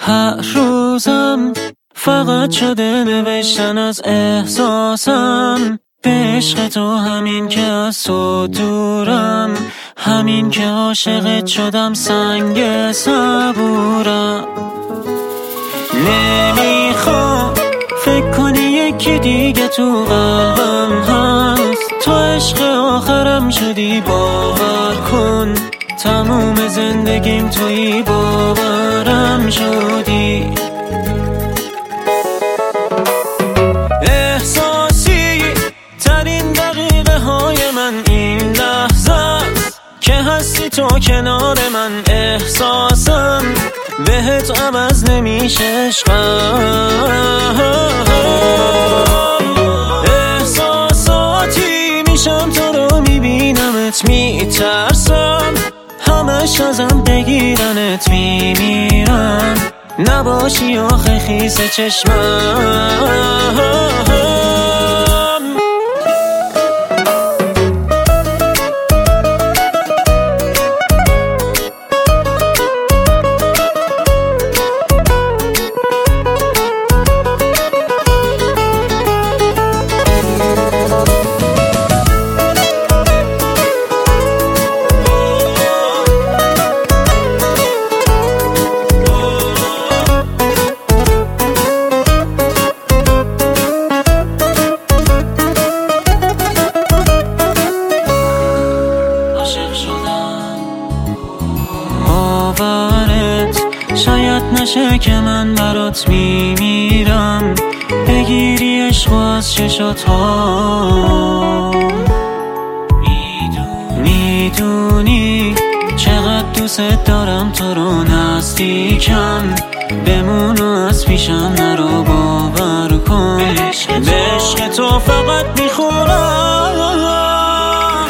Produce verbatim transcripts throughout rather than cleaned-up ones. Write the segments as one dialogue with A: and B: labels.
A: هر روزم فقط شده نوشتن از احساسم، به عشق تو، همین که از تو دورم، همین که عاشقت شدم سنگ صبورم. نمیخوام فکر کنی یکی دیگه تو قلبم هست، تو عشق آخرم شدی باور کن، تموم زندگیم توی باورم شدی. احساسی ترین دقیقه های من این لحظه است که هستی تو کنار من، احساسم بهت عوض نمیشه عشقم. احساساتی میشم تو رو میبینمت میترسم، همش ازم بگیرنت میمیرم، نباشی آخه خیس چشمم. شاید نشه که من برات میمیرم، بگیری عشق از چشات ها. میدونی چقدر دوست دارم تو رو نزدیکم، بمون و از پیشم نرو باور کن، به عشق تو فقط میخورم.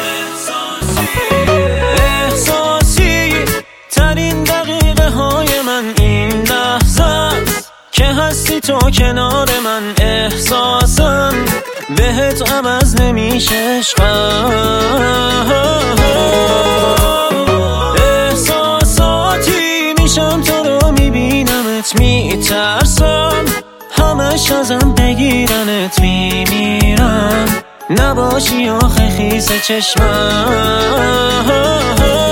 A: احساسی ترین دقیقه های من این لحظه است که هستی تو کنار من، احساسم بهت عوض نمیشه عشقم. احساساتی میشم تو رو میبینمت میترسم، همش ازم بگیرنت میمیرم، نباشی آخه خیس چشمم.